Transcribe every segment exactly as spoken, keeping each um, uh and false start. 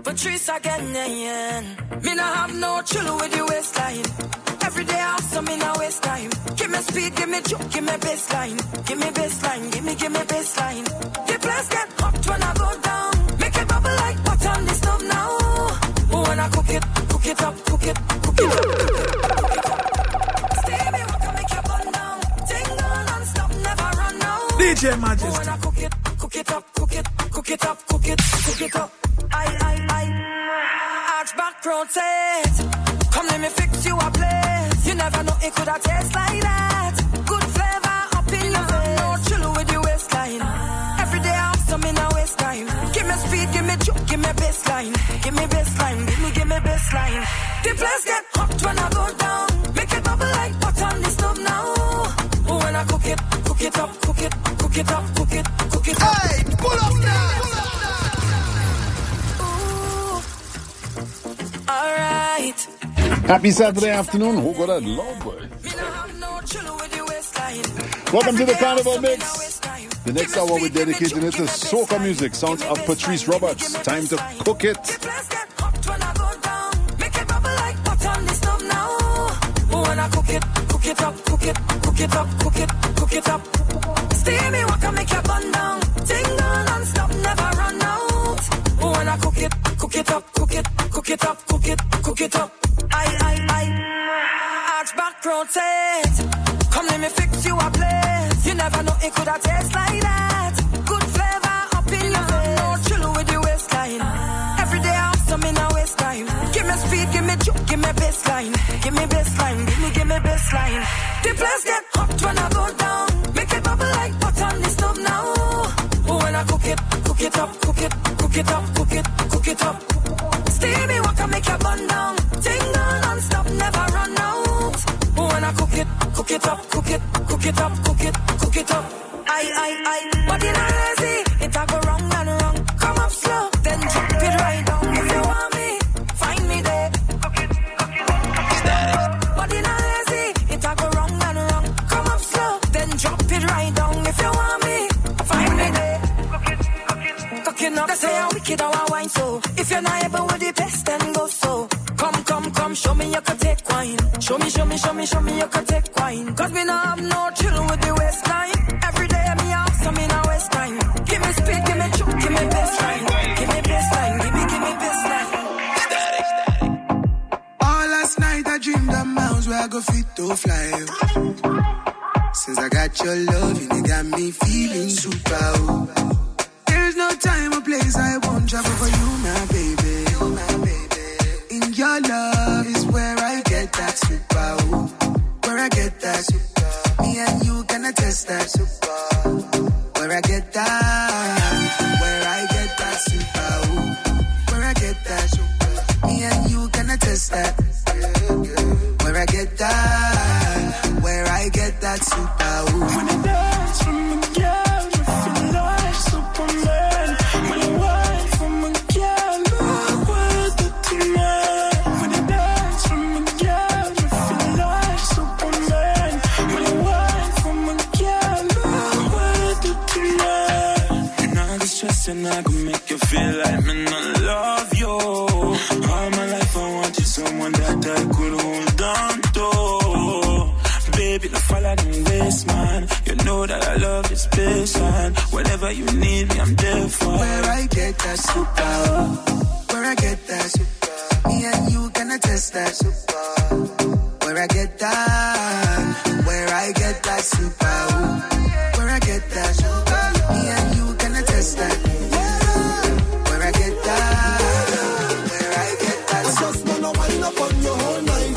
Patrice again, yeah, yeah. Me nah have no chill with the waistline. Every day I have some in a waste time. Give me speed, give me juke, give me baseline. Give me baseline, give me, give me baseline. The place get hot when I go down. Make it bubble like butter on the stove now. Oh, when I cook it, cook it up, cook it, cook it up, cook it up, cook it up. Steamy, what can make you burn down? Tingle non-stop, never run now. D J Majesty. Oh, when I cook it, cook it up, cook it, cook it up, cook it, cook it up. I, I, I, arch back, rotate. Come let me fix you a place. You never know it could have taste like that. Good flavor up in your face. No chill with the waistline. Every day I have some in a waste time. Give me speed, give me juke, give me baseline. Give me baseline, give me, give me baseline. The place get hot when I go down. Make it bubble like butter on the stove now. Oh, when I cook it, cook it up, cook it, cook it up, cook it, cook it up. Hey, pull up now. Alright. Happy Saturday afternoon. Who got that love, boy? Welcome to the Carnival Mix. The next hour we're dedicating it to soca music. Sounds of Patrice Roberts. Time to cook it. When I cook it, cook it up, cook it, cook it up, cook it, cook it up. Steamy, what can make you burn down? Tingle non-stop, never run out. When I cook it, cook it up, cook it, cook it up, cook it, cook it up. I, I, I, arch back, rotate. Come let me fix you a place. You never know it could have taste like that. Good flavor up in your face. No chill with the waistline. Every day I have some in a waste time. Give me speed, give me juke, give me baseline. Give me baseline, give me, give me baseline. The place get hot when I go down. Make it bubble like butter on the stove now. When I cook it, cook it up, cook it, cook it up, cook it, cook it up. Steamy, what can make you burn down? Tingle non-stop, never run out. When I cook it, cook it up, cook it, cook it up, cook it, cook it up. I, I, I, but in a lazy, it a go wrong and wrong. Come up slow, then drop it right down. If you want me, find me there. Cook it, cook it, cook it. But in a lazy, it a go wrong and wrong. Come up slow, then drop it right down. If you want me, find me there. Cook it, cook it, cook it up. They say how wicked how I wine so. If you're not able with the best, then go so. Come, come, come, show me you can take wine. Show me, show me, show me, show me you can take wine. Cause me not have no chill with the waistline. Every day me have some in a waste time. Give me speed, give me choke, give me baseline. Give me baseline, give me, give me baseline. Static, static. All last night I dreamed of miles where I go fit to fly. Since I got your love, and it got me feeling super. There's no time or place I won't travel for you, my baby. You, my baby. In your love is where I get that super. Where I get that super. Me and you can attest that super. Where I get that. Where I get that super. Where I get that super. Me and you can attest that. Where I get that. Where I get that super. When it dance from a girl, you feel like Superman. When you wine from a girl, look what the tonight. When it dance from a girl, you feel like Superman. When you wine from a girl, look what the tonight. And I go stress and I go make you feel like me not love you. All my life I wanted someone that I could hold on to. Baby, don't follow the waste, man. You know that I love this patient. Whenever you need me, I'm there for. Where I get that super. Where I get that super. Me and you can attest that super. Where I get that. Where I get that super. Where I get that super. Me and you can attest that. Where I get that. Where I get that super. I just wanna wind up on you all night.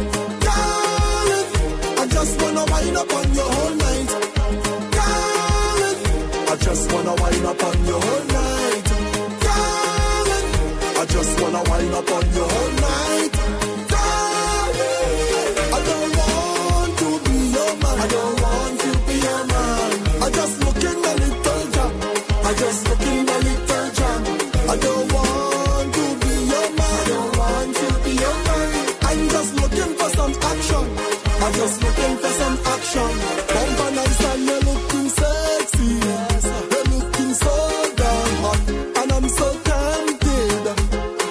I just wanna wind up on your whole night. Darling, I just wanna wind up on your whole night. Darling, I just wanna wind up on your whole night. Darling, I don't want to be your man. I don't want to be your man. I just look in the little job. I just look in the little job. I don't want to be your man. I don't want to be your man. I'm just looking for some action. I'm just looking for some action. Bumper nice and you're looking sexy. You're looking so damn hot. And I'm so tempted.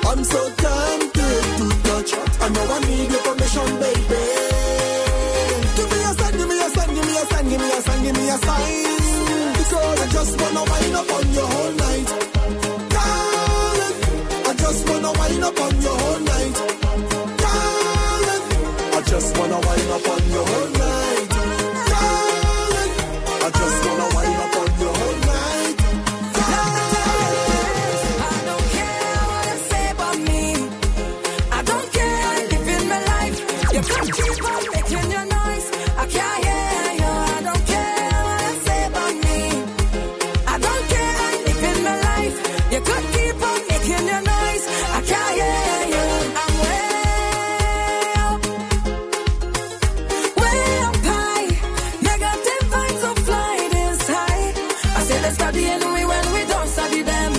they studying we when we don't study them.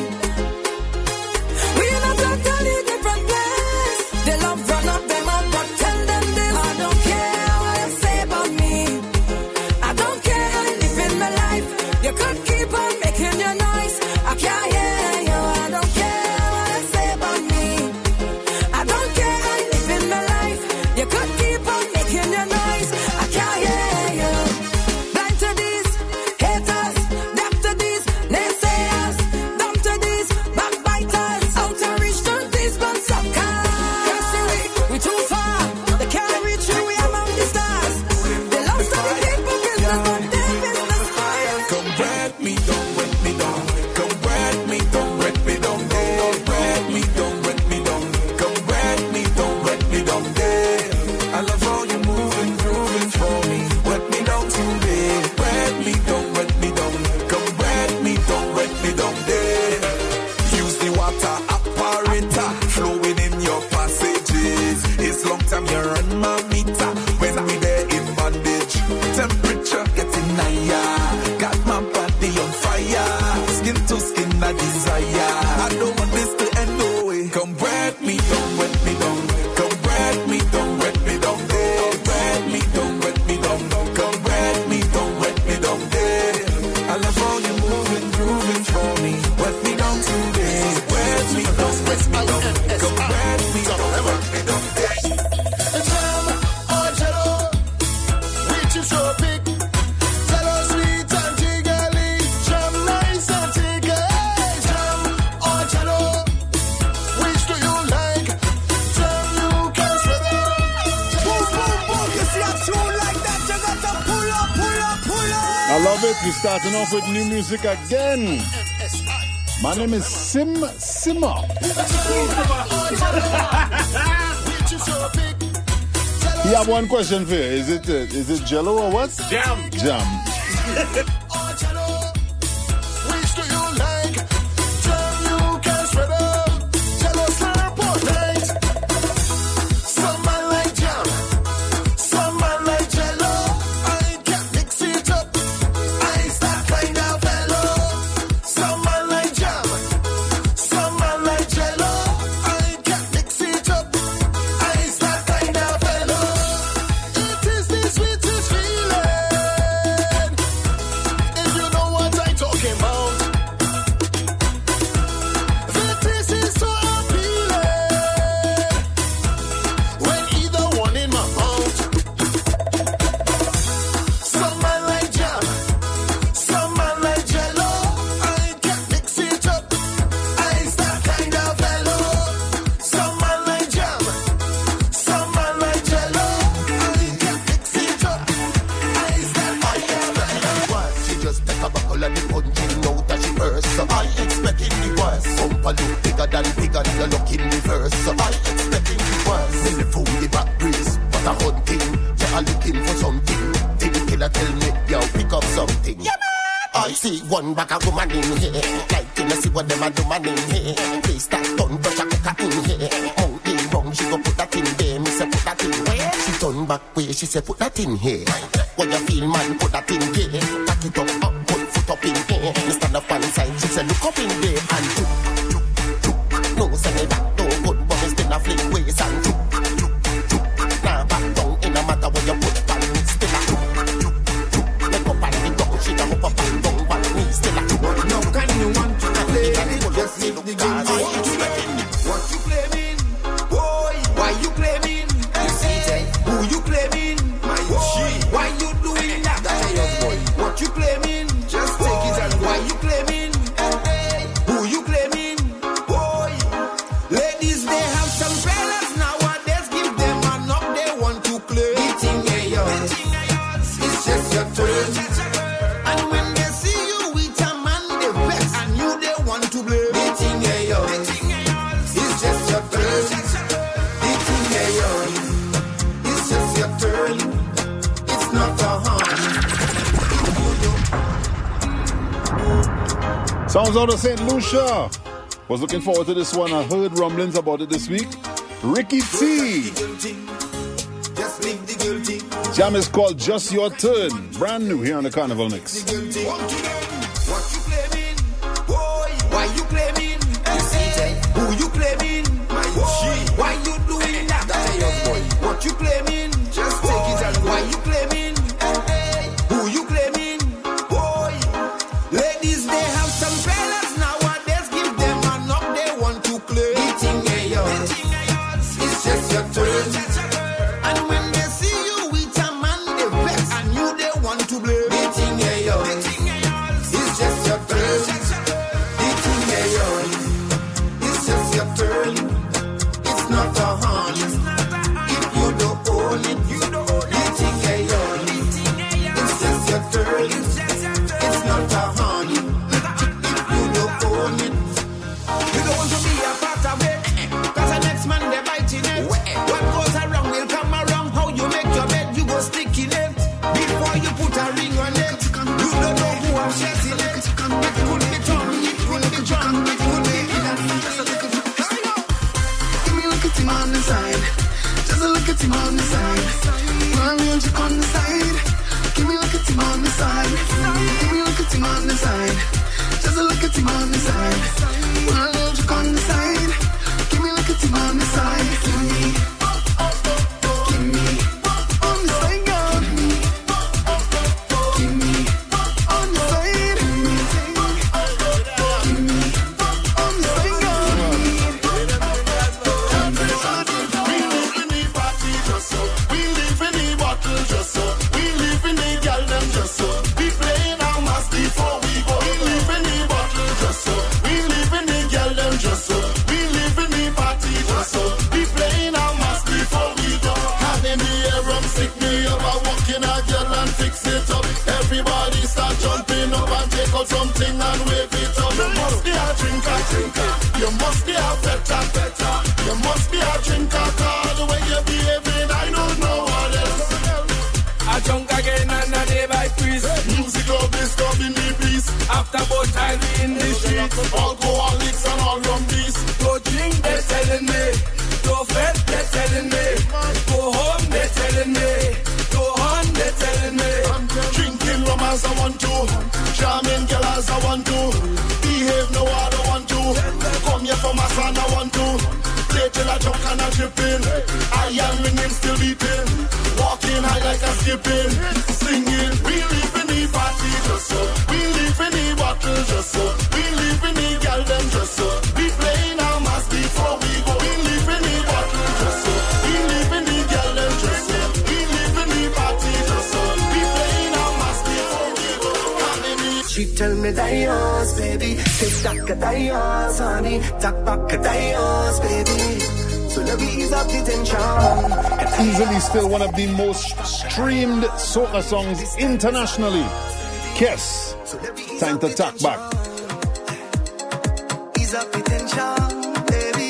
We in a totally different place. They love run up them up, but tell them this. I don't care what you say about me. I don't care how you live in my life. You could keep on making your noise. I can't hear you. I don't care what you say about me. I don't care how you live in my life. You could keep on making your noise. I can't hear you. Blind to these haters, deaf to these naysayers, dumb to these backbiters, out to reach to these bloodsuckers. Can't see we, we too far. They can't reach you, we among the stars. They love to the people business, but their business fire. Come wet me, don't wet me down. Come wet me, don't wet me down. Don't wet me, don't wet me down. Come wet me, don't wet me down. There, I love how you moving, grooving for me. Wet me down today. Wet me, don't wet me down. Come wet me, don't wet me down. There, use the water apparator flowing in your passages. It's long time you run my meter when we there in bondage. Temperature getting higher. Got my body on fire. Skin to skin, I desire. I don't want this to end no way. Come wet me, don't wet me down. Come wet me, don't wet me down. Come wet me, don't wet me down. Come wet me, don't wet me down. I love how you moving, grooving for me. Wet me down today. Wet me, don't wet me down. Come wet me, don't wet me down. Jam or jello, which is so big. Jello sweet and jiggly, jam nice and jiggly. Jam or jello, which do you like? Jam you can sweat it. Boom, boom, boom. You see a tune like that, you got to pull up, pull up, pull up. I love it. We're starting off with new music again. My name is Sim Simmer. Which is so big. He have one question for you. Is it uh, is it Jello or what? Jam. Jam. Or jello, which do you like? Jam you can spread up. Jello slurp or light. Some man like jam, some man like jello. I can't mix it up. I's that kind of fellow. Some man like jam, some man like jello. I can't mix it up. I's that kind of fellow. It is the sweetest feeling. If you know what I'm talking about. The taste is so appealing. When either one in my mouth. Some man like jam, some man like jello. I can't mix it up. I's that kind of fellow. Some man like jam, some man like jello. I can't mix it up. I's that kind of fellow. What? She just take a buckle and the punching out that she burst. So I expecting the worst. Bumper look bigger than bigger, you look in reverse. So I expecting the worst. Then the fool the back breeze, but a hunting. You are looking for something. Think killer tell me, yo, pick up something. I see one back a woman in here. Like to see what them a do man in here. Place that done, brush a cooker in here. Mountain wrong, she go put that in there. Me say put that in where? She turn back way, she say put that in here. When you feel man, put that in here. Pack it up, up, put foot up in here. Me stand up one side, she say look up in there and took, took, took. No say me back don't good, but me still a flick ways and took, took, took. Now back down in a matter where you put pan, still a took, took, took. Make up and the down, she a up and down, but me still a took. Now can you want to play? Just me the the game. I expecting the What you claiming? Boy, why you claiming? You see, who you claiming? My boy, why you doing that? What you claiming? Just take it and why you claiming? Who you claiming? Boy, ladies, they have some fellas nowadays. Give them a knock, they want to claim. The thing ain't yours. It's just your turn. And when they see you with a man, they vex and you they want to blame. The thing ain't yours. It's just your turn. The thing ain't yours. It's just your turn. It's not a harm. Sounds out of Saint Lucia. Was looking forward to this one. I heard rumblings about it this week. Ricky T. Just leave the guilty. Jam is called Just Your Turn. Brand new here on the Carnival Mix. The guilty. What you claim? side. Just a look at him on the side. Put a little trick on the side. Give me like a thing on the side. Give me, give me on the side, girl. Give me on the side. Give me on the side, girl. We live in the party just so. We live in the bottle just so. We live in the girl them just so. We playing our mass before we go. We live in the bottle just so. We live in the girl them just so. We live in the party just so. We playing our mass before we go. Hand in the air, rum sick me up. I walk in a girl and fix it up. Everybody start jumping up and take out something and wave it up. You must be a drinker, drinker. You must be a better, better. You must be a drinker, cause the way you're behaving, I don't know what else. I drunk again and a day by priest. Music love disturbing me, please. After both time we in the streets. Alcoholics and all rum bees. Go drink, they're telling me. Go fed, they're telling me. Go home, they're telling me. Go on, they're telling me. Drinking rum as I want to. Charming girl as I want to. Behave no I don't want to. Come here for my son I want to. Play till I jump and I tripping. I am ringing still beating. Walking high like a skipping. Singing. We live in the party just so. We live in the bottle just so. We live in the girl them just so. We playing our mass before we go. We live in the bottle just so. We live in the girl them just so. We live in the party just so. We playing our mass before we go. She tell me that yours, baby. Take back a yours, honey. Take back a yours, baby. So let me ease up the tension. Easily still one of the most streamed soca songs internationally. Kiss. Time to talk back. Ease up the tension, baby.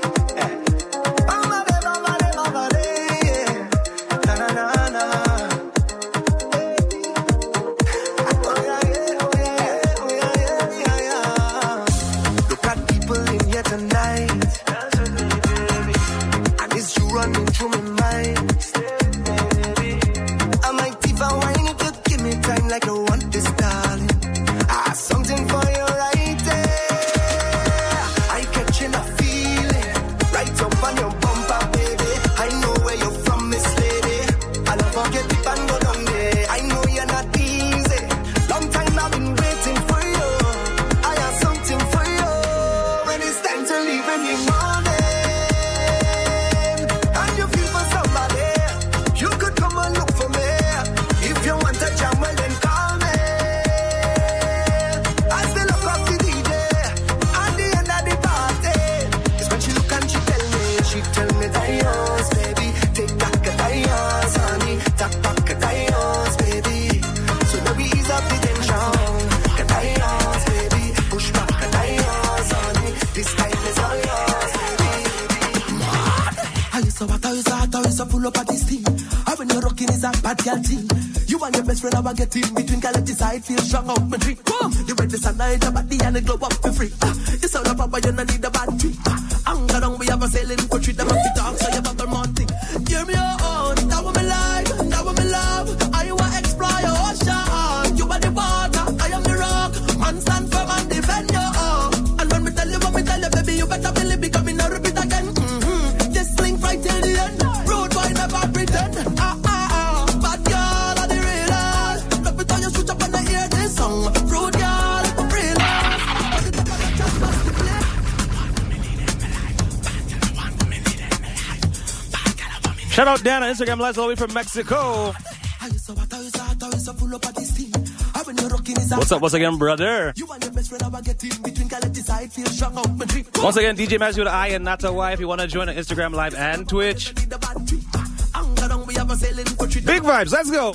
You and your best friend are getting between can let decide feel strong out my drink. Boom! You ready to sunlight your body and it glow up for free. Ah, it's all about but you don't need a battery. Ah, anger down we have a sailing for treat them up the talk so you bubble more thing. Hear me on, that what me like, that what me love. I want to explore your ocean. You are the water, I am the rock. Man stand firm and defend your own. And when me tell you what me tell you, baby, you better believe me, come in and repeat again. Mm-hmm. Just sling right till the end. Road boy never pretend. Ah, shout out Dan on Instagram Live all the way from Mexico. What's up once again, brother? Once again, D J Matthew with I and Nata Y if you want to join on Instagram Live and Twitch. Big vibes, let's go.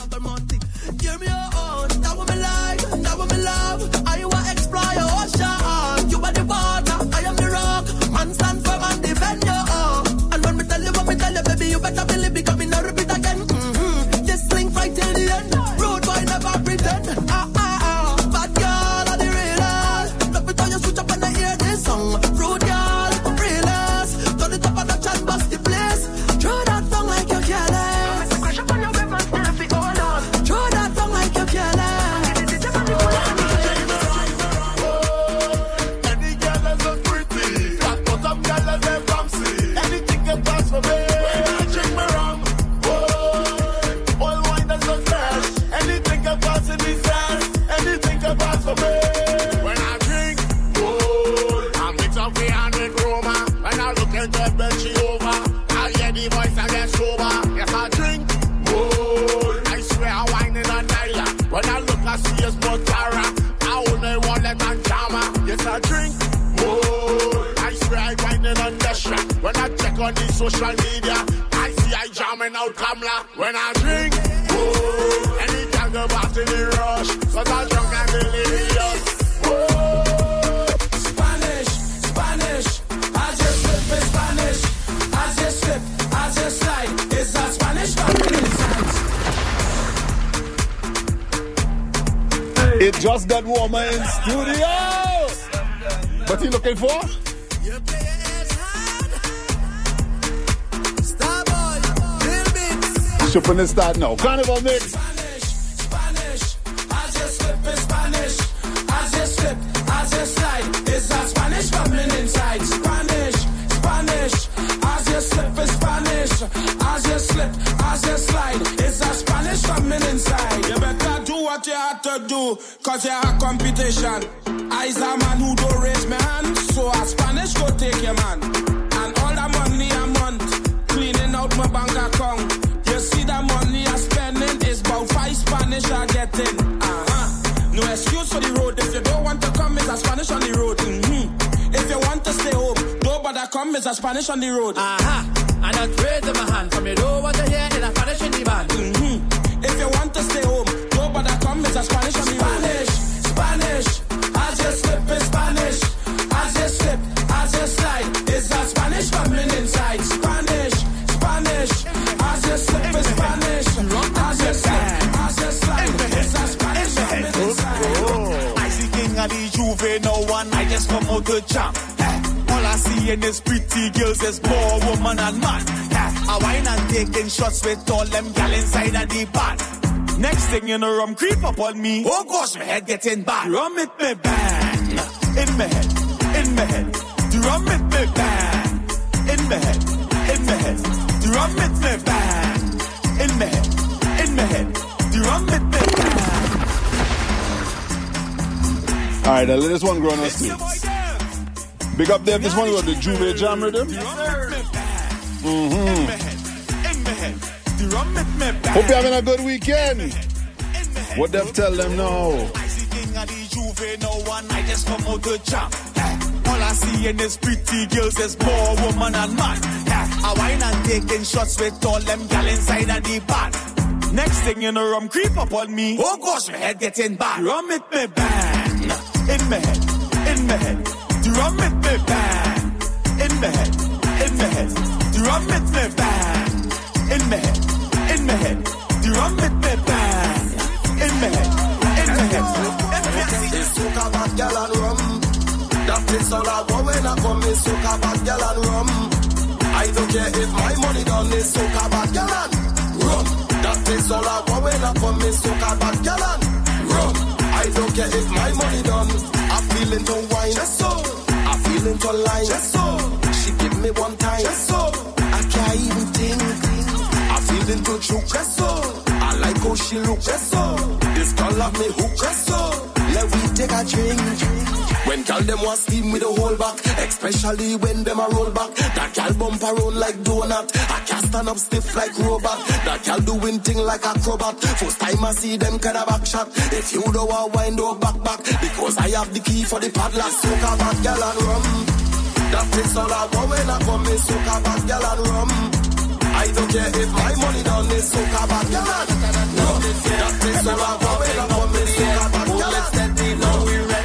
You are the water, I am the rock. Man stand firm and defend your own. And when me tell you what me tell you, baby, you better believe me, come in and repeat again. Mm-hmm. Just sling right till the end. Road boy never pretend. Ah, ah, ah. Bad girl are the realest. Love it how you switch up when I hear this song. Road girl, realest. Turn it up and touch and bust the place. Throw that tongue like you're careless. Crash up on your bed, man, still if it all on. Throw that tongue like you're careless. This a drink. Oh, I swear I grinding on the shot. When I check on the social media, I see I jamming out Kamla. When I drink, oh, any can go back to the rush. Cause I'm drunk and delirious. Oh, Spanish, Spanish. I just slip in Spanish. I just slip, I just slide. It's a Spanish family inside. It just got warmer in studio. What are you looking for? Shipping this start now. Carnival mix. Spanish, Spanish. I just slip in Spanish. I just slip, I just slide. It's a Spanish coming inside. Spanish, Spanish. I just slip in Spanish. I just slip, I just slide. It's a Spanish coming inside. You better do what you have to do, cause you have competition. I's a man who don't raise my hand, so a Spanish go take your man. And all the money a month, cleaning out my bank account. You see the money I'm spending is about five Spanish I getting. Uh-huh. No excuse for the road. If you don't want to come, it's a Spanish on the road. Mm-hmm. If you want to stay home, don't bother come, it's a Spanish on the road. Uh-huh. And I'm raising my hand from you don't want to hear in a Spanish in the band. Mm-hmm. If you want to stay home, don't bother come, it's a Spanish on the road. Spanish, Spanish. I just slip in Spanish. I just slip, I just slide. It's a Spanish coming inside. Spanish, Spanish. I just slip in Spanish. I just slip, I just slide. It's a Spanish coming inside. I see King of the Juvenile one. I just come out to jump. All I see in this pretty girls is more woman and man. I wine and taking shots with all them gal inside of the bar. Next thing you know, rum creep up on me. Oh gosh, my head getting bad. Rum it me bang. In my head, in my head. The rum it me bang. In my head, in my head. The rum it me bang. In my head, in my head. The rum it me bang. Alright, now let this one grow on us too. Big up there, this one was the Juve Jam rhythm. Mm-hmm. Hope you're having a good weekend. What Dev tell them now? I see King of the Juvenile one. I just come out to jump. All I see in this pretty girls is more woman and man. I wine and taking shots with all them gal inside of the bar. Next thing you know, rum creep up on me. Oh gosh, my head getting bad. Rum it me bang. In my head, in my head. The rum it me bang. In my head, in my head. The rum it me bang. In my head, in my head. The rum it me bang. In my head, in my head. It's soca bad gal and rum. That is all I want when I come. It's soca bad gal and rum. I don't care if my money done. It's soca bad gal and rum. That is all I want when I come. It's soca bad gal and rum. I don't care if my money done. I'm feeling to wine, just so. I'm feeling to line, just so. She give me one time, just so. I can't even think. I'm feeling to choke, just so. I like how she look, just so. This girl love me hook, just so. Let we take a drink. When girl them want steam with a whole back, especially when them a roll back. That girl bump around like donut. I can't stand up stiff like robot. That girl doing thing like acrobat. First time I see them kind of back shot. If you don't want wine, don't back back. Because I have the key for the padlock. Soca bad girl and rum. That is all I want when I come. Is soca bad girl and rum. I don't care if my money done. Is soca bad girl and rum. That is all I want when I come. Is soca bad girl and rum. Now we ready.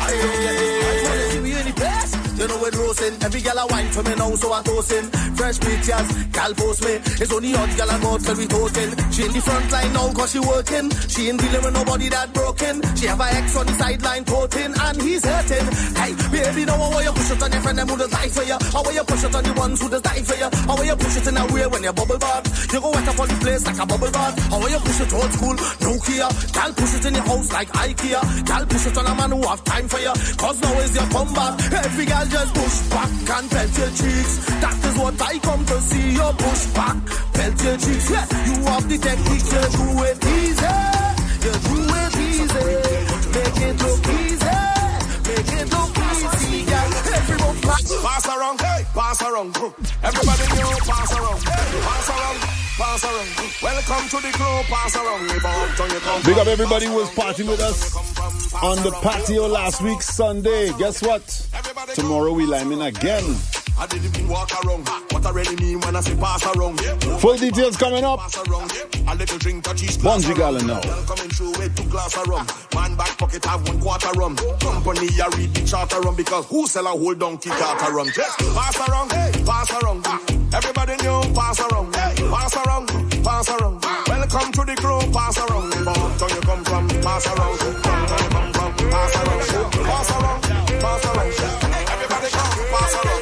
You know it roasting, every gal a wine for me now, so I toasting. Fresh pictures, gal post me. It's only hot gal and out till we toasting. She in the front line now cause she working. She ain't dealing with nobody that broken. She have her ex on the sideline toting and he's hurting. Hey, baby, now how you push it on your friend them who does die for you? How you push it on the ones who does die for you? How you push it in a way when you bubble bath? You go wet up on the place like a bubble bath. How you push it old school, Nokia? Gal push it in your house like IKEA. Gal push it on a man who have time for you. Cause now is your comeback. Every gal just push back and pelt your cheeks. That is what I come to see. You push back, pelt your cheeks. Yeah, you have the technique, you do it easy. You do it easy. Make it look easy. Make it look easy. Yeah, everyone pass. Pass around, hey, pass around. Everybody know, pass around, hey, pass around. pass around. Welcome to the club, pass around. Big up everybody who was partying with us on the patio last week, Sunday. Guess what? Tomorrow we liming again. I didn't mean walk around. What I really mean when I say pass around. Full details coming up. A little drink, a cheese glass. One gallon now. Coming through with two glass of rum. Man back pocket have one quarter rum. Company I read the charter rum because who sell a whole donkey carter rum? Just pass around, pass around. Everybody know pass around, pass around, pass around. Welcome to the crew, pass around. Don't you come from pass around? Come from pass around, pass around, pass around. Everybody come pass around.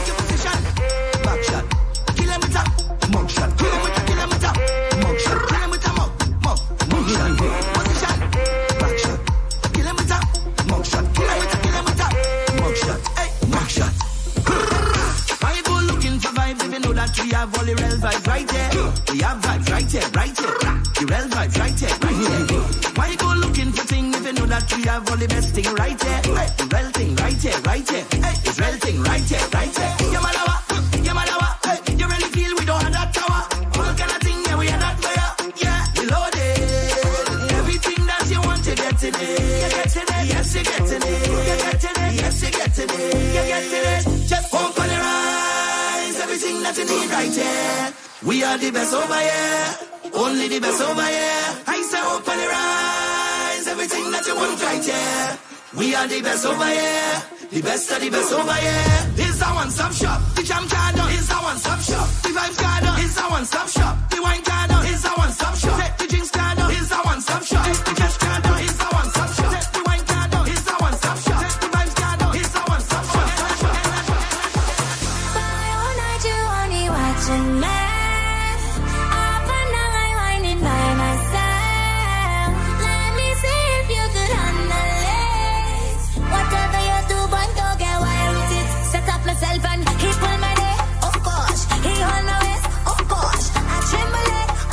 We have all the real vibes right there. We have vibes right there, right there. The real vibes right there, right there. Why you go looking for things if you know that we have all the best thing right there? The real thing right there, right there. The real thing right there, right there. You malawa, you malawa. You really feel we don't have that tower? All kind of thing, yeah, we have that fire. Yeah, we loaded. Everything that you want to get in it. You get in it, yes, you get in it. You get in it, yes, you get in it. You get in it. Just walk on the rise. Everything that you need right here. We are the best over here. Only the best over here. I say open your eyes. Everything that you want right here. We are the best over here. The best of the best over here. This a one-stop shop. The jam garden is a one-stop shop. The vibes garden is a one-stop shop. The wine garden is a one-stop shop. The drinks garden is a one-stop shop. The cash garden is a one-stop shop. The wine garden is a one-stop shop. The vibes garden is a one-stop shop. All night you only watching me. Up and down I whining by myself. Let me see if you could handle it. Whatever you do, but don't get wild with it. Set up myself and he pull my day. Oh gosh, he hold my waist. Oh gosh, I tremble it.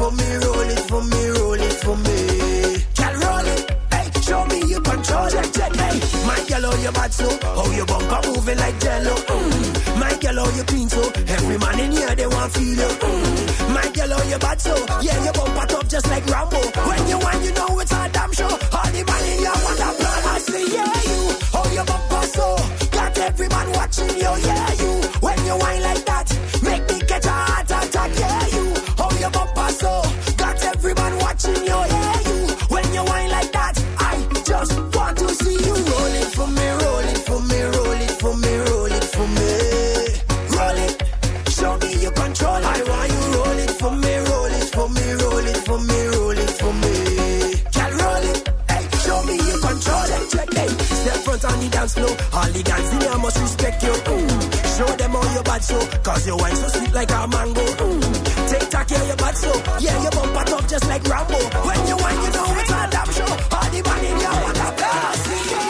for me, roll it for me, roll it for me. Girl, roll it, hey, show me you control it, check, hey. My girl, how you bad so, how you bumper moving like jello. Mm. My girl, how you clean so, every man in here they want feel you. Mm. My girl, how you bad so, yeah, you bumper top just like Rambo. When you want, you know it's a damn show. All the man in here want a plan. I say, yeah, you, how you bumper so, got every man watching you, yeah, you. When you whine like that, make me catch a heart attack, yeah, you. How you bumper so, got every man watching you, yeah, you. When you whine like that, I just want to see you. Roll it for me, roll it for me, roll it for me, roll it for me. Roll it, show me you control it. I want you roll it for me, roll it for me, roll it for me, roll it for me. Girl, roll it, hey, show me you control it. Check, hey, step front on the dance floor. All the guys in here must respect you. Mm. Show them how you bad so, cause your wine so sweet like a mango. Mm. Take talk, yeah, you bad so, yeah, you bump it up just like Rambo. When you wine, you know it's a damn show. All the man in here want a blast.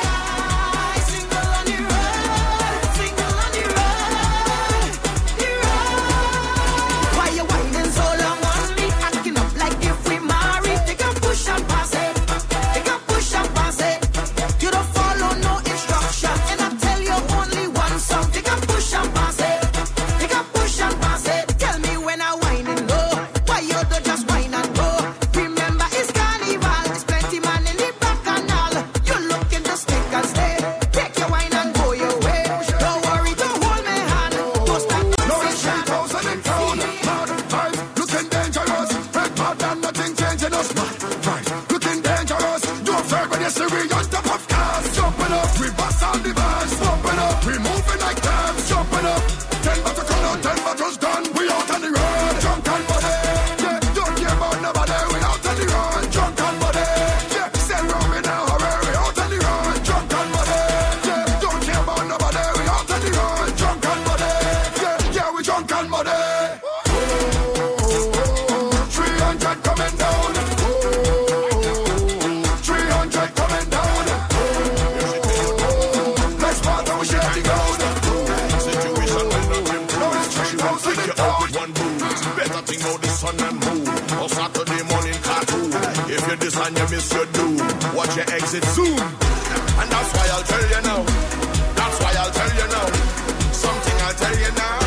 And you miss your doom, watch your exit soon. And that's why I'll tell you now. That's why I'll tell you now. Something I'll tell you now.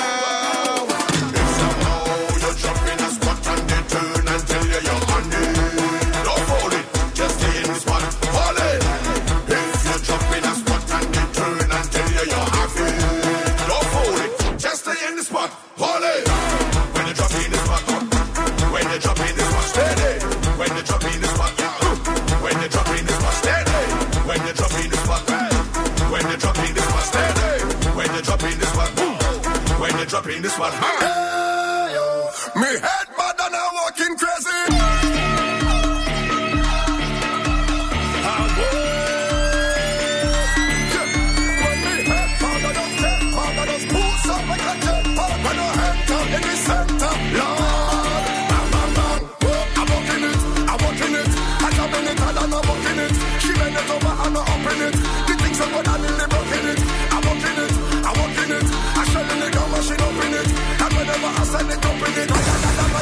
If somehow you jump in a spot and they turn and tell you you're on it, don't hold it, just stay in the spot, hold it. If you jump in a spot and they turn and tell you you're happy, don't hold it, just stay in the spot, hold it. When you drop in the spot, when you drop in the spot, steady. When you drop in the spot, yeah. When you drop in the spot, steady. When you drop in the spot, right. When you drop in the spot, steady. When you drop in the spot, boom. When you drop in the spot, huh? Hey, yo. Me head bad and I'm walking crazy. When me head bad and I'm step bad and I'm boots up like a jet bag and I enter in the center, Lord. I'm walking it, she bend it over and I'm up in it. The things are good and they broken it. I'm walking it, I'm walking it. I shell in the ground and she up in it. And whenever I send it up in it, I got that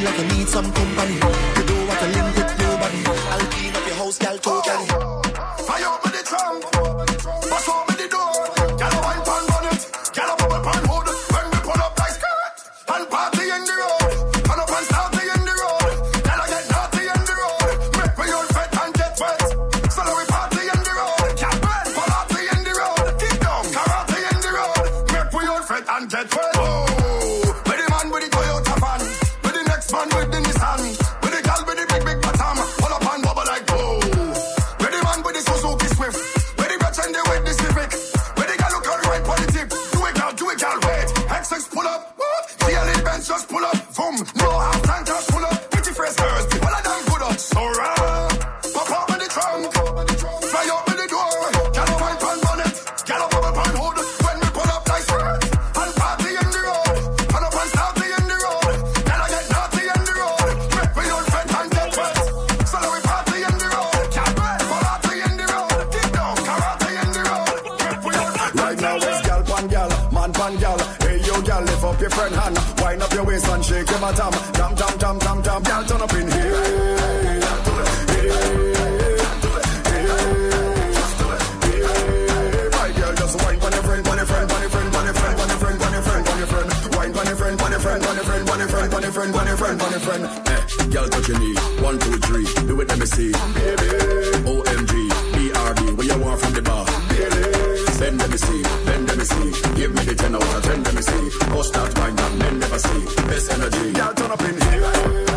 feel like you need some company. You don't want to link with nobody. I'll clean up your house, girl, totally. Fire up with the trunk, bust up with the door. Girl, wine pan on it, girl, a bubble pan hood. When we pull up like skirt, and party in the road. Turn up and start in the road. Girl, I get naughty in the road. Make me your fed and get wet. So now we party in the road. Cat bed, party in the road. Kick down, karate in the road. Make me your fed and get wet. Oh, with the man with the Toyota van, with the next man with the Nissan, with the girl with the big big bottom. Pull up and bubble like whoa. With the man with the Suzuki Swift, with the bitch and the with the Civic, with the girl who carry right for the tip. Do it, girl, do it, girl, wait. X six pull up, what? C L A Benz just pull up, boom. No half tank just pull up. Pretty fresh girls, the whole of them good up. So rah, pop up with the trunk, fly up with the door. Girl, a wine pan bonnet, girl, a bubble pan hood. When we pull up like skirt, and party in the road. Turn up and starty in the road. Girl, I get naughty in the road. Make me your friend and get wet. So now we party in the road. Cat bed, party in the road. Kick down, karate in the road. Make me your friend. Right now it's gal pan gal, man pan gal. Hey yo gal, lift up your friend hand. Wind up your waist and shake your bottom. Tam tam tam tam tam. Gal turn up in here. My girl just wine pon your friend, pon your friend, pon your friend, pon your friend, pon your friend, pon your friend, pon your friend. Wine pon your friend, pon your friend, pon your friend, pon your friend, pon your friend, pon your friend, pon your friend. Eh, girl touch your knee. One two three, do it let me see. Baby, O M G, B R B, where you want from the bar? Bend let me see, bend let me see. Give me the ten out of ten let me see. Go start wine and men never see. Best energy, girl turn up in here.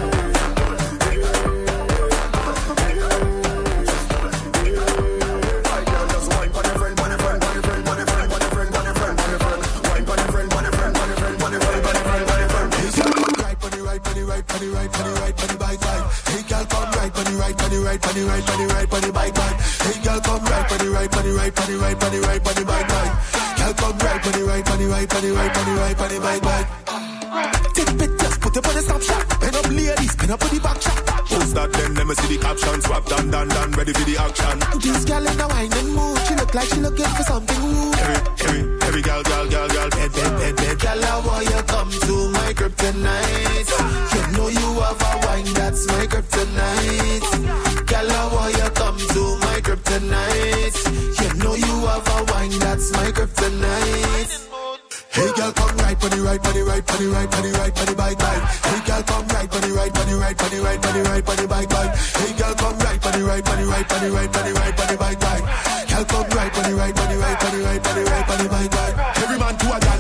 Right, funny, right, funny, right, funny, bike, bike. Hey, girl, come right, funny, right, funny, right, funny, right, funny, right, funny, bike, bike. Girl, come right, funny, right, funny, right, funny, right, funny, right, funny, bike, bike. Take pictures, put up on the snap shot. Pen up ladies, pen up on the back shot. Post that then, let me see the caption. Swap down, down, down, ready for the action. This girl in the wine and mood. She look like she looking for something new. Every, every, every girl, girl, girl, girl. Bed, bed, bed, bed. Girl, I want you come to my kryptonite. You know you have a wine, that's my kryptonite. Girl, I want you come to my kryptonite. You know you have a wine, that's my kryptonite. Hey girl, come right, funny, right, funny, right, funny, right, funny, right, funny, bike, bike. Hey girl, come right, funny, right, funny, right, funny, right, funny, right, funny, bike, bike. Hey girl, come right, funny, right, funny, right, funny, right, funny, right, funny, bike, bike. Girl, come right, funny, right, funny, right, funny, right, funny, right, funny, bike, bike. Every man to a girl.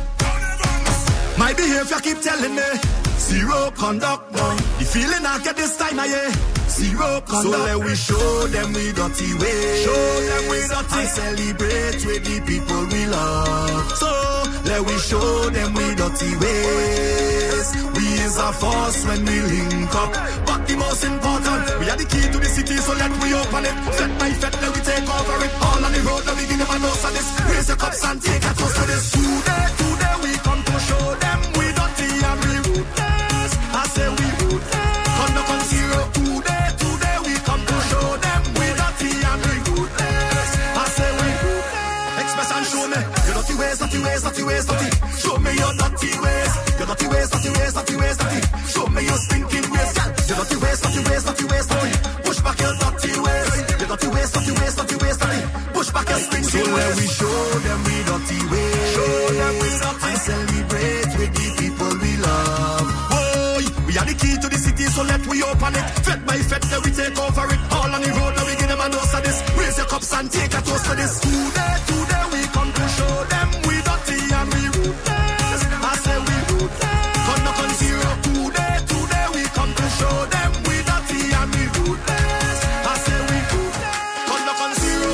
My behavior keep telling me zero conduct, no. The feeling I get this time, I yeah. Zero conduct. So let we show them we dirty way. Show them we dirty. And celebrate with the people we love. So let we show them we dirty ways. We is a force when we link up. But the most important, we are the key to the city, so let we open it. Set by fet, let we take over it. All on the road, let we give them a dose of this. Raise your cups and take a toast to this. Today, today we come to show them we dirty and we ruthless. I say we ruthless. Conduct on zero. Today, today we come to show them we dirty and we ruthless. I say we ruthless. Express and show me your dirty ways, dirty ways, dirty ways, dirty. Show me your dirty ways, your dirty ways, dirty ways, dirty ways, dirty. Show me your stinking ways, girl. Your dirty ways, dirty ways, dirty ways, dirty. Push back your dirty ways, your dirty ways, dirty ways, dirty ways, dirty. Push back your stinking ways. So we show them we dirty ways, show them we dirty. And celebrate with the people we love. Boy, we are the key to the city, so let we open it. Fet by fet, let we take over it. All on the road, let we give them a dose of this. Raise your cups and take a toast to this. Today, today we come to show them we dirty and we ruthless. I say we ruthless. Conduct on zero. Today, today we come to show them we dirty and we ruthless. I say we ruthless. Conduct on zero.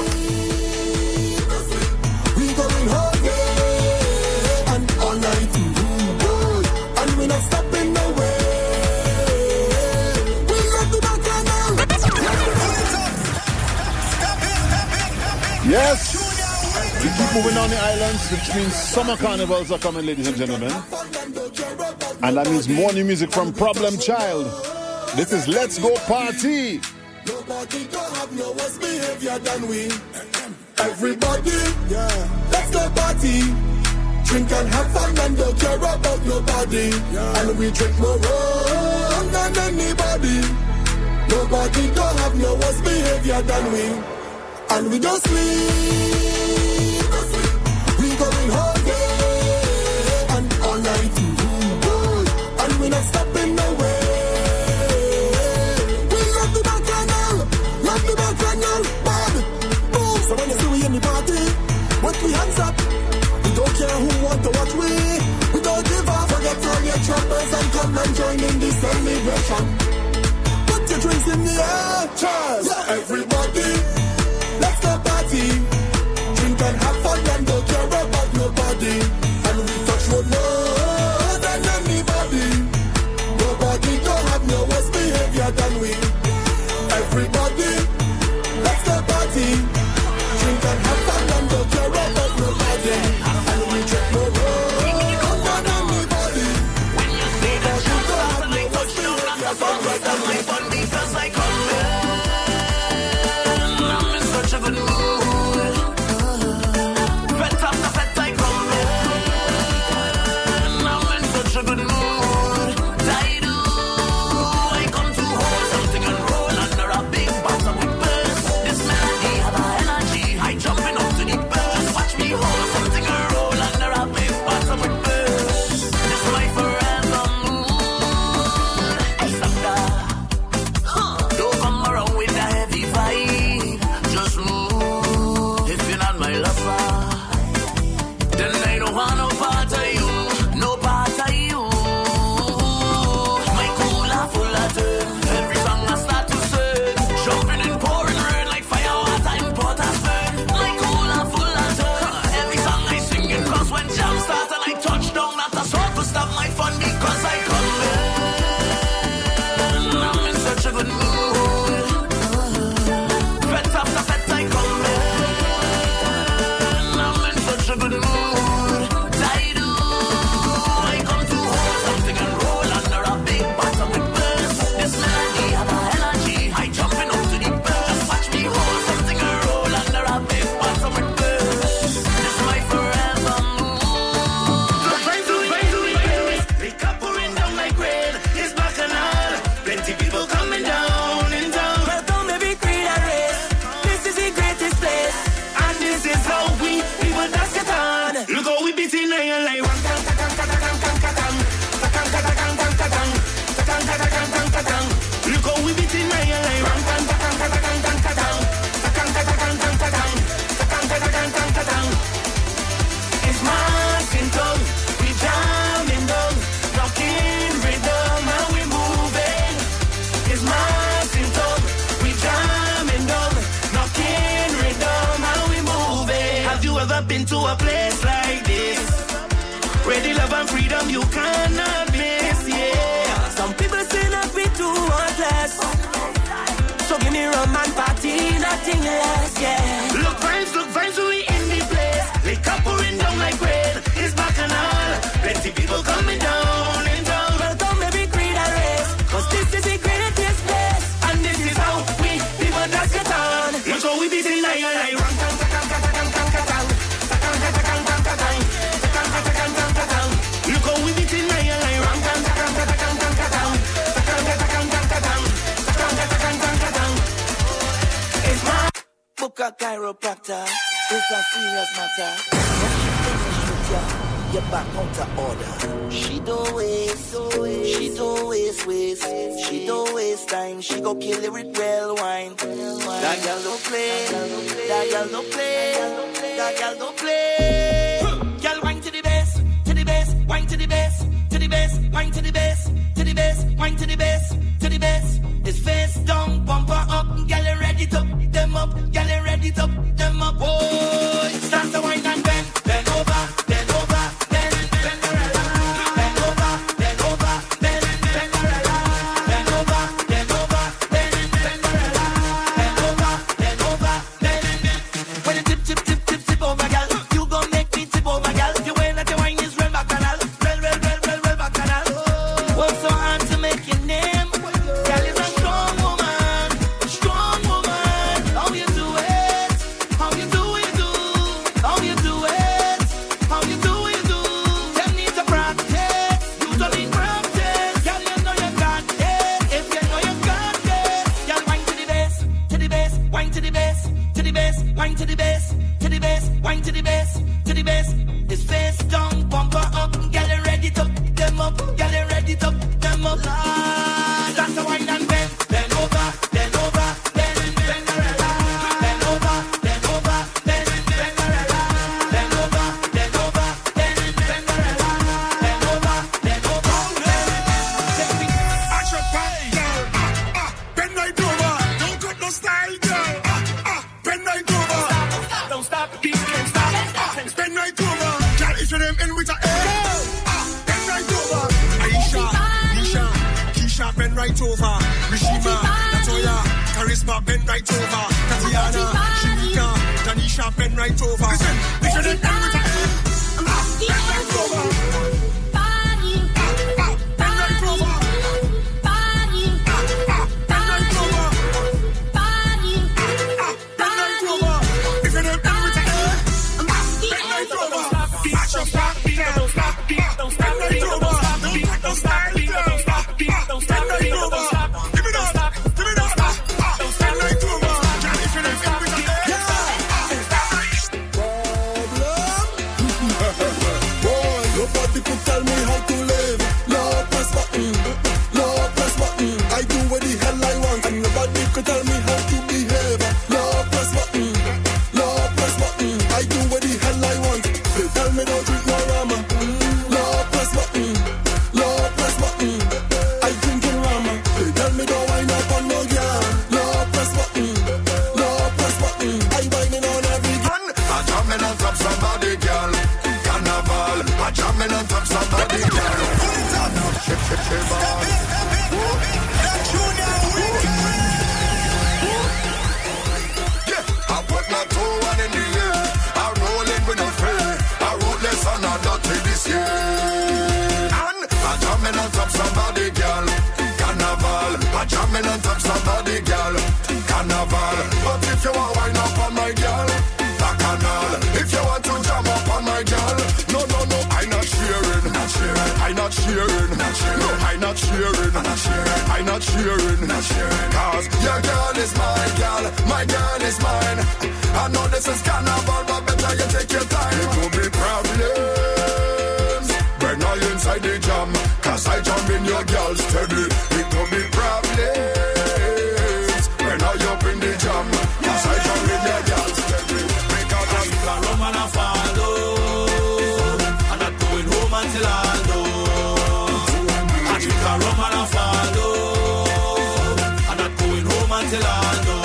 We going hard, yeah, and all night, good, and we not stopping no way. We love the back now. Yes, we keep moving down the islands, which means summer carnivals are coming, ladies and gentlemen. And that means more new music from Problem Child. This is Let's Go Party. Nobody don't have no worse behavior than we. Everybody, yeah, let's go party. Drink and have fun and don't care about nobody. Yeah. And we drink more rum. than anybody. Nobody don't have no worse behavior than we. And we don't sleep. We going all day and all night. And we not stopping no way. We love the bacchanal, love the bacchanal, bad. Boom. So when you see we in the party, put we hands up. We don't care who want to watch we. We don't give up. Forget all your troubles and come and join in this celebration. Put your drinks in the air, cheers. Yeah, everybody, let's go party. Drink and have fun and don't care about nobody. And we touch road more than anybody. Nobody don't have no worse behavior than we. Everybody, let's go party. Drink and have fun and don't care about nobody. And we drink more than anybody. When you say that you don't have no worse behavior than we. That's my fun because I come in. I'm in such a good mood. Fed after fed I come in. I'm in such a good mood. I do. I come to hold something and roll under a big bottom with burst. This melody have a energy. I jumping up to the burst. Watch me hold something and roll under a big bottom with burst. This my forever mood. I suck that. Don't come around with a heavy vibe. Just move. If you're not my lover, then I don't want no part of you. No part of you. My cooler full of dirt. Every song I start to sing. Jumping and pouring rain like fire water in Port of Spain. My cooler full of dirt. Every song I sing in cause when jam starts and I touch down, not a soul to stop my fun because I come in. I'm in such a good mood. Fed after fed I come in. I'm in such a good mood. I do. I come to hold something and roll under a big bottom with burst. This melody have a energy. I jumping up to the burst. Watch me hold something and roll under a big bottom with burst. This my forever mood. The friends who they come pouring down like rain. It's bacchanal. Plenty people coming down in town. Welcome every creed and race. This is the greatest place. And this is how we people dance get on. Look how we beating iron like one tang tang tang tang tang tang tang tang tang tang tang tang tang tang tang tang tang. Look how we beating iron like one tang tang tang tang tang tang tang tang tang tang tang tang tang tang tang. It's marching tongue, we jamming down, rocking rhythm and we moving. It's marching tongue, we jamming down, rocking rhythm and we moving. Have you ever been to a place like this? Where the love and freedom you cannot miss, yeah. Some people say not we too heartless. So give me rum and party, nothing less, yeah. Look vibes, look vibes, we in the place. Liquor pouring down like rain. It's bacchanal. Plenty people coming down in town. Welcome every creed and race. Cause this is the greatest place. And this is how we people dance get on. Look how we beating like a like rang tang tang tang tang tang tang tang tang tang tang tang tang tang. Look how we beating like a like rang tang tang tang tang tang tang tang tang tang tang tang. It's my Book a chiropractor. It's a serious matter. You're back out of order. She don't waste, she don't waste, waste. She don't waste time. She go kill it with real wine. That girl don't play. That girl don't play. That girl don't play. Girl wine to the bass, to the bass, wine to the bass, to the bass, wine to the bass, to the bass, wine to the bass, to the bass. It's face down, bumper up, girl ready to them up, girl ready to them up. Boy, start to wine and bend, bend over, bend over, bend, bend around, bend over, bend over, bend, bend around, bend over, bend over, bend, bend around, bend over, bend over, bend, bend. When you tip, tip, tip, tip, tip over, girl, you gon' make me tip over, girl. The way that you wine is real bacchanal, real, real, real, real, real bacchanal. Work so hard to make your name, girl is a strong woman. right over. Rishima, Latoya, Charisma, bend right over. Tatiana, Shirika, Tanisha, bend right over. Listen, make sure they bend with her. Bend right over. Don't stop, beat, don't stop, beat, don't stop, beat, don't stop, beat, don't stop, beat, don't stop, beat, don't stop, beat, don't stop. Give it up, give it up, don't stop, right over. If it ain't stop, boy, nobody could tell me how to live. Lord, press button, Lord, press button. I do what the hell I want, and nobody could tell me how to behave. Lord, press button, Lord, press button. I do what the hell I want. They tell me don't drink no rama. Lord, press button, Lord, press button. I drinking rama. They tell me don't wind up on no girl. Lord, press button, Lord, press button. I winding on every gun. I'm jamming on top somebody, girl. Carnival. I'm jamming on top somebody, girl. Ship, ship, ship, yeah, I put my toe one in the air. I'm rolling with no fear. I'm rootless and I'm dirty this year. And I'm jamming on top somebody, girl. Carnival. I'm jamming on top somebody, girl. Carnival. But if you want to wind up on my girl, bacchanal. If you want to jam up on my girl, no, no, no, I'm not sharing. Not sharing. I'm not sharing. Not sharing. No, I'm not sharing. I'm not sharing. I'm not sharing. Not sharing. Cause your girl is my girl. My girl is mine. I know this is carnival, but better you take your time. It will be problems when you're inside the jam. Cause I jump in your girl steady. It will be problems when you're up in the jam. Cause I jump in your girl steady. Because I'm a rum and I follow. I'm not going home until I know. I drink a rum and I follow. I'm not going home until I know.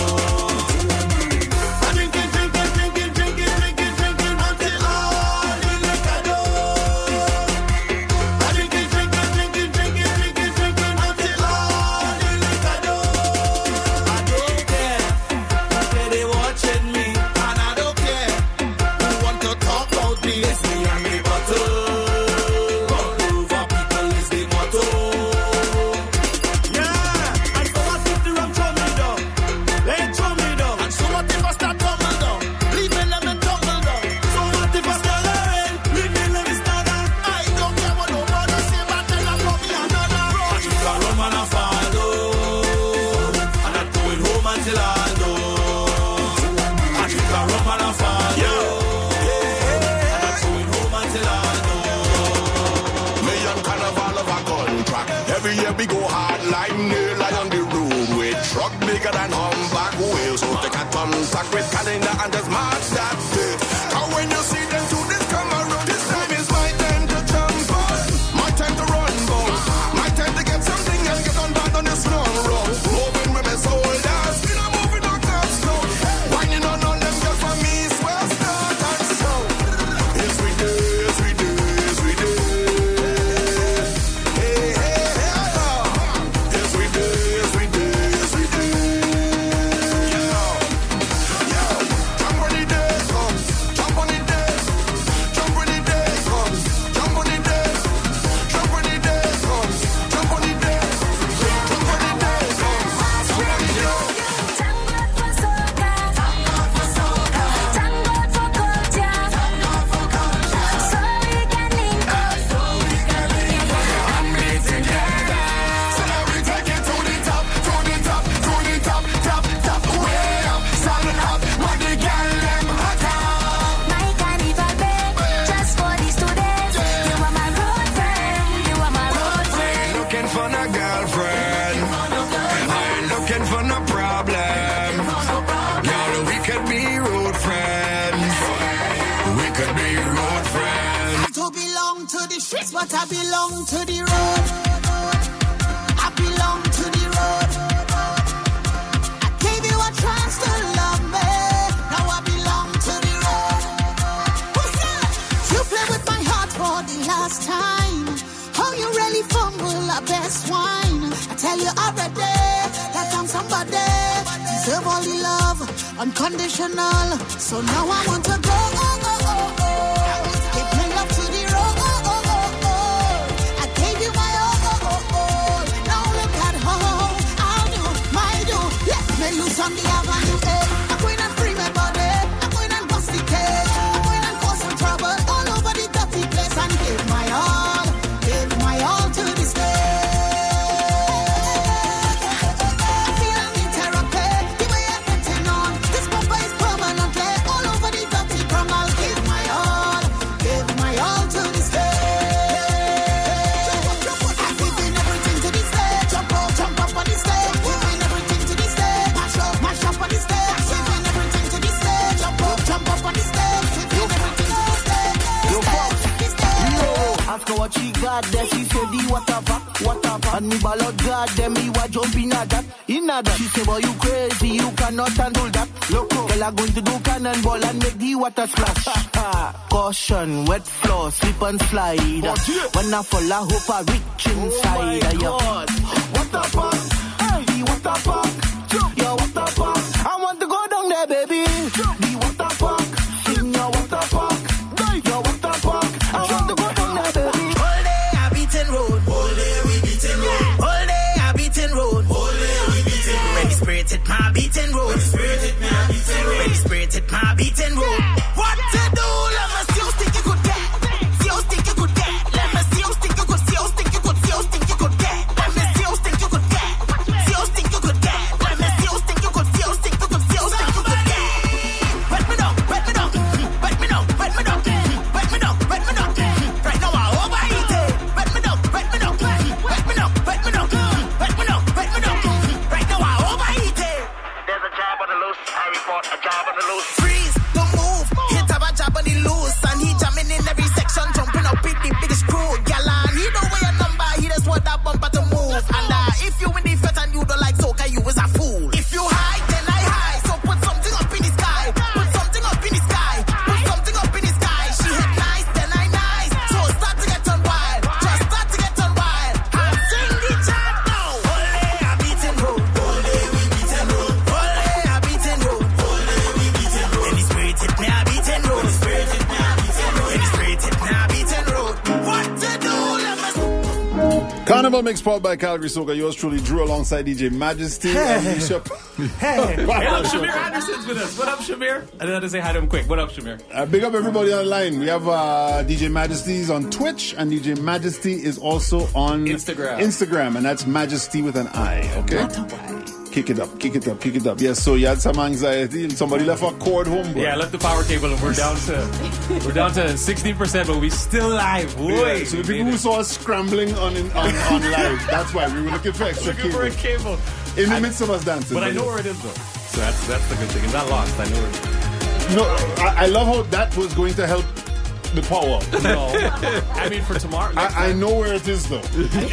Contact with calendar and just march that day. And when you see them do this come around, this time is my time to jump on. My time to run ball. My time to get something and get on bad on this long road. Moving with my soldiers, we not moving on top slow. Whining on all them girls for me, swear start and slow. Yes we do, yes we do, yes we do. Hey, hey, hey, oh. Yes we do, yes we do, yes we do. But I belong to the road. I belong to the road. I gave you a chance to love me. Now I belong to the road. Who's that? You played with my heart for the last time. How you really fumble a best wine. I tell you unconditional. So now I want to go. Oh, oh, oh, oh. Give my love to the road. Oh, oh, oh, oh. I gave you my all. Oh, oh, oh. Now look at how I'll do my do. Let me loose on the avenue. Eh. I'm going and free my body. I'm going and bust the cage. I'm going and cause some trouble all over the dirty place and give my all. Give my all to this day. What she got there, she said the water back, water back. And me ballad God, them me wa jump in at that, in at that. She say, boy, you crazy, you cannot handle that. Look, girl, I'm going to do cannonball and make the water splash. Caution, wet floor, slip and slide. When I fall, I hope I reach inside. Oh my God. Water park, hey, the water park, your water park. I want to go down there, baby. The water park, in your water park, your water park. I want to go down there, baby. Spirited my beating road. Spirited my beating road. Ready spirited my beating road. What to do? Let me see how stick you could get. See how stick you could get. Let me see how stick you could. See how stick you could. See how stick you could get. Let me see how stick you could get. See how stick you could get. Let me see how stick you could. See how stick you could. See how stick you could get. Wet me down, wet me down, wet me down, wet me down, wet me down, wet me down. Right now I overeat it. Wet me down, wet me down, wet me down, wet me down, wet me down, wet me down. Right now I overeat it. There's a job on the loose. I report a job on the loose. Freeze, don't move. Hit up a job on the loose. And he jamming in every section, jumping up with the biggest crew. Galan, he know where your number. He just want that bumper to move. And uh, if you in the fete and you don't like soca, you is a fool. If you high, then I high. So put something up in the sky. Put something up in the sky. Put something up in the sky. She hit nice, then I nice. So start to get on wild. Just start to get on wild. And sing the chant now. Ole, I beating road. Ole, we beating road. Ole, I beating road. Ole, we beating road. Any spirit hit me, I beating road. Any spirit hit me, I beating road. Any spirit hit me, I beating road. What to do? Let me. Carnival Mix powered by Calgary Soca. Yours truly, Drew, alongside D J Majesty and Bishop. Hey, hey, up, Shamir Anderson's with us. What up, Shamir? I didn't have to say hi to him quick. What up, Shamir? Uh, big up everybody online. We have uh, D J Majesty's on Twitch, and D J Majesty is also on Instagram. Instagram, and that's Majesty with an I. Okay. Not a Y. Kick it up, kick it up, kick it up. Yes, so you had some anxiety. Somebody left a cord home, bro. Yeah, I left the power cable and we're down to we're down to sixteen percent, but we still live. Boy, Yeah, so the people who saw us scrambling on in, on, on live, that's why we were looking for extra looking cable. for a cable In the I, midst of us dancing. But I know where it is though, so that's that's the good thing. It's not lost. I know where it is. No, I, I love how that was going to help the power. No, I mean for tomorrow. I, I know where it is though.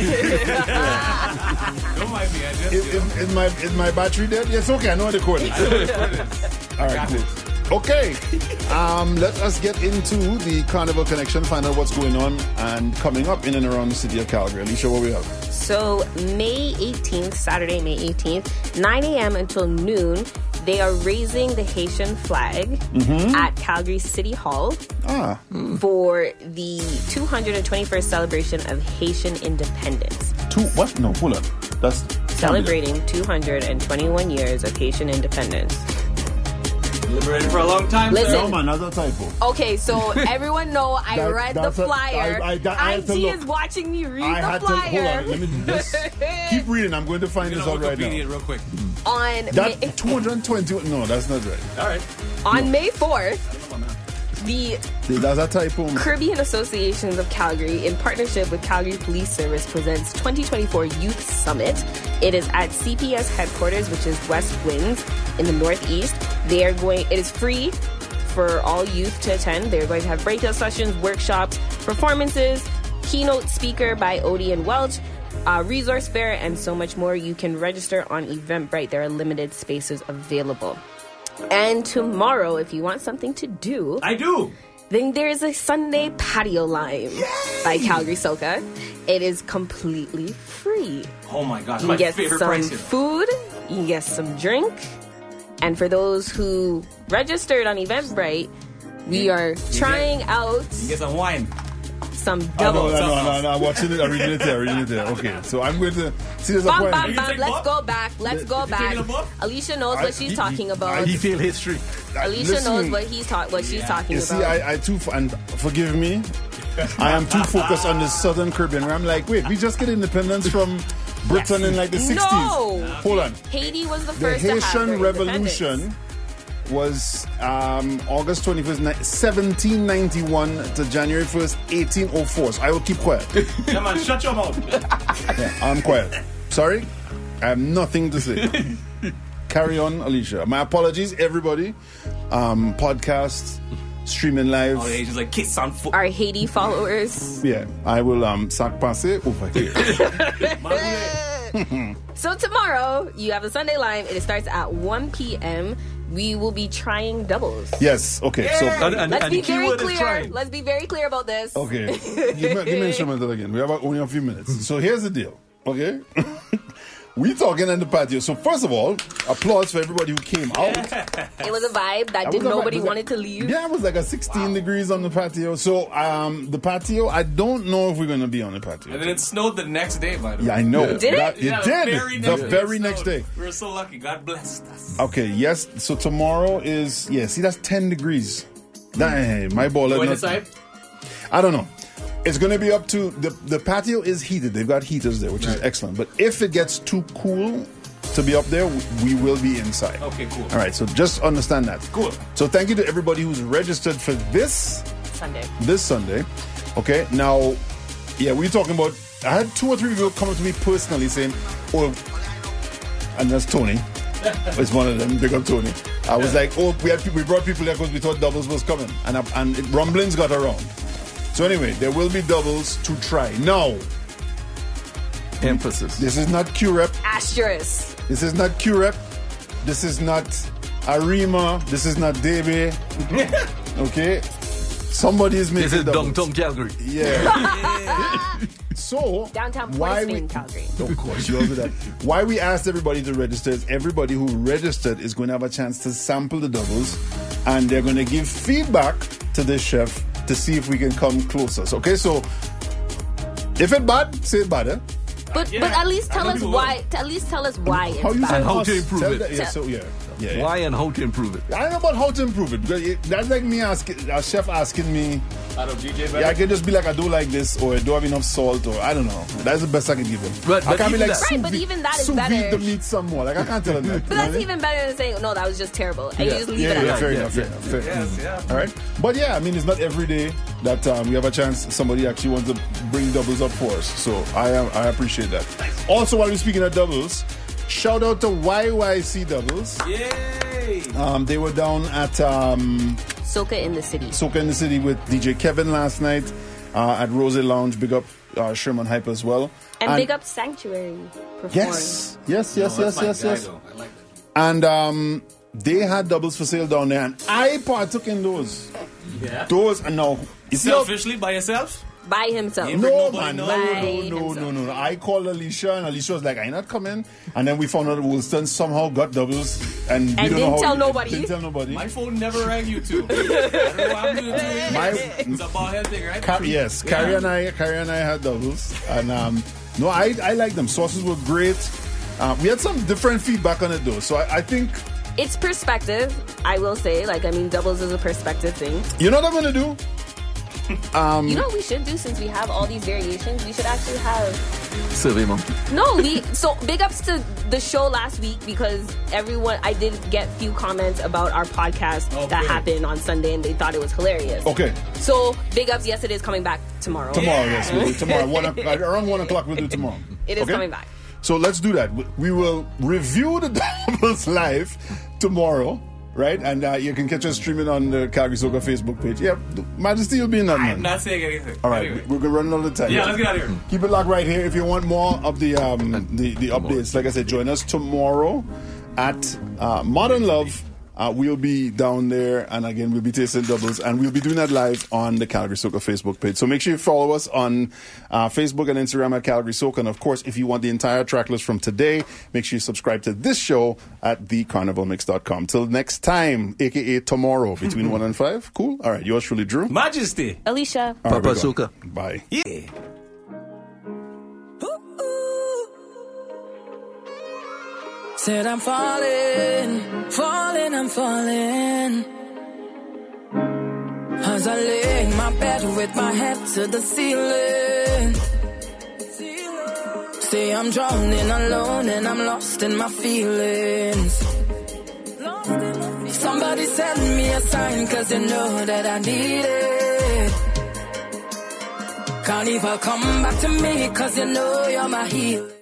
Don't mind me. I just Is, is, is my is my battery dead? Yes, okay. I know where the cord is. I know where the cord is. All right, cool. Okay, um, let us get into the Carnival Connection, find out what's going on and coming up in and around the city of Calgary. Alicia, what we have? So May eighteenth, Saturday, May eighteenth, nine a.m. until noon, they are raising the Haitian flag Mhm. at Calgary City Hall Ah. for the two hundred twenty-first celebration of Haitian independence. Two, what? No, hold on. That's Celebrating two hundred twenty-one years of Haitian independence. Liberated for a long time. Listen. No, man, that's a typo. Okay, so everyone know I That- read the that's a- flyer. I- I- that- I had to Auntie look. is watching me read I the had flyer. to, hold on, let me just keep reading. I'm going to find You this know, out right now. Wikipedia real quick. On That May, two hundred twenty, no, that's not right. All right. on May fourth, the That's a typo. Caribbean Associations of Calgary, in partnership with Calgary Police Service, presents twenty twenty-four Youth Summit. It is at C P S headquarters, which is West Winds in the Northeast. They are going. It is free for all youth to attend. They're going to have breakout sessions, workshops, performances, keynote speaker by Odie and Welch, uh, resource fair, and so much more. You can register on Eventbrite. There are limited spaces available. And tomorrow, if you want something to do, I do. Then there's a Sunday patio line by Calgary Soca. It is completely free. Oh my gosh, You my get favorite some prices. food, you get some drink, And for those who registered on Eventbrite, we are trying out You get some wine. some Oh, no, doubles. no, no, no, no, I'm watching it. I'm reading it there, reading it there. Okay, so I'm going to see there's a Bam, point. bam, bam. Let's go back. Let's go back. Alicia knows I- what she's he- talking about. detailed history. Alicia Listen, knows what he's ta- what she's talking You about. see, I, I too, f- and forgive me, I am too focused on the Southern Caribbean where I'm like, wait, we just get independence from Britain in like the sixties. No. Hold on. Haiti was the The first to have Haitian their Revolution was um, August twenty-first, ni- seventeen ninety-one to January first, eighteen oh four. So I will keep quiet. Yeah, man, shut your mouth. Yeah, I'm quiet. Sorry, I have nothing to say. Carry on, Alicia. My apologies, everybody. Um, podcast, streaming live. Oh, yeah, just like kiss on foot. Our Haiti followers. Yeah, I will um sac passe over here. So tomorrow you have the Sunday Live. It starts at one p.m. We will be trying doubles. Yes. Okay. So Let's be very clear. Let's be very clear about this. Okay. give, me, give me instrumental again. We have only a few minutes. So here's the deal. Okay. We talking in the patio. So first of all, applause for everybody who came out. It was a vibe that I did was a- nobody was a- wanted to leave. Yeah, it was like a sixteen degrees on the patio. So um, the patio, I don't know if we're gonna be on the patio. And then it snowed the next day, by the way. Yeah, I know. Did it? That- Yeah, it the did. very The next day very it next snowed. day. We were so lucky. God blessed us. Okay, yes. So tomorrow is yeah. See, that's ten degrees. That, my ball. You is going not- inside? I don't know. It's going to be up to the the patio is heated. They've got heaters there, which is excellent. But if it gets too cool to be up there, we will be inside. Okay, cool. All right. So just understand that. Cool. So thank you to everybody who's registered for this Sunday. this Sunday. Okay. Now, yeah, we're talking about. I had two or three people come up to me personally saying, "Oh," and that's Tony. It's one of them. Big up Tony. I was like, "Oh, we had people, we brought people here because we thought doubles was coming," and I, and it, rumblings got around. So anyway, there will be doubles to try. Now, emphasis. This is not Q-Rep. Asterisk. This is not Q-Rep. This is not Arima. This is not Debe. Okay? Somebody is making This is doubles. downtown Calgary. Yeah. So, Downtown why Portsmouth, we, Calgary. of course, you all do that. Why we asked everybody to register is everybody who registered is going to have a chance to sample the doubles, and they're going to give feedback to this chef to see if we can come closer. So, okay, so if it's bad, say it's bad, eh? But but at least tell us why. At least tell us why it's How you bad. say And how us? to improve Tell it. that- yeah, so, yeah. Yeah, yeah. Why and how to improve it. I don't know about how to improve it because it, that's like me asking a chef asking me. Out of D J better? Yeah, I can just be like, I do like this, or I don't have enough salt, or I don't know. That's the best I can give him. But- I but can't be even like, that- Right, but even that is sous vide better. the meat some more. Like I can't tell him that. But that's even better than saying, no, that was just terrible. And you just leave yeah, it at yeah, that. fair Yeah, enough, yeah. fair enough, fair Yes, enough. yeah. All right, but yeah, I mean, it's not every day that um, we have a chance. Somebody actually wants to bring doubles up for us, so I am, I appreciate that. Also, while we're speaking of doubles, shout out to Y Y C Doubles. Yay! Um, they were down at um, Soca in the city. Soca in the City with D J Kevin last night uh, at Rose Lounge. Big up uh, Sherman Hype as well. And, big up Sanctuary perform. Yes, yes, yes, No, yes, that's my yes, guy, yes. though. I like that. And um, they had doubles for sale down there, and I partook in those. Yeah. Those and now you see how- Selfishly by yourself? By himself. Yeah, No, nobody man, no, know. no, By no, no, himself. no, no. I called Alicia, and Alicia was like, "I'm not coming." And then we found out Woolston somehow got doubles, and, we And don't know didn't how tell he- nobody. Didn't tell nobody. My phone never rang you two. I don't know what I'm doing to you. My- It's a ball head thing, right? Car- yes, Yeah. Carrie and I, Carrie and I had doubles, and um, no, I, I like them. Sauces were great. Uh, we had some different feedback on it though, so I, I think It's perspective, I will say. Like, I mean, doubles is a perspective thing. you know what I'm gonna do. Um, You know what we should do since we have all these variations? We should actually have Survey monkey. no. We so big ups to the show last week because everyone I did get few comments about our podcast Oh, that good. happened on Sunday and they thought it was hilarious. okay, So big ups. Yes, it is coming back tomorrow. tomorrow, yes, we'll do tomorrow. One, o- around one o'clock, we'll do tomorrow. It is Okay? coming back. So let's do that. We- We will review the doubles live tomorrow, right? And uh, you can catch us streaming on the Calgary Soca Facebook page. Yeah, Majesty will be in that, I'm man. not saying anything. All right, Anyway. we're gonna run out of time. Yeah, let's get out of here. Keep it locked right here. If you want more of the um, the, the updates, like I said, join us tomorrow at uh, Modern Love Uh, we'll be down there, and again, we'll be tasting doubles, and we'll be doing that live on the Calgary Soca Facebook page. So make sure you follow us on uh, Facebook and Instagram at Calgary Soca. And of course, if you want the entire track list from today, make sure you subscribe to this show at the carnival mix dot com. Till next time, aka tomorrow, between one and five. Cool. All right, yours truly, Drew. Majesty. Alicia. All right, Papa we're gone. Soca. Bye. Yeah. Said I'm falling, falling, I'm falling. As I lay in my bed with my head to the ceiling. Say I'm drowning alone and I'm lost in my feelings. Somebody send me a sign, cause you know that I need it. Can't even come back to me, cause you know you're my healer.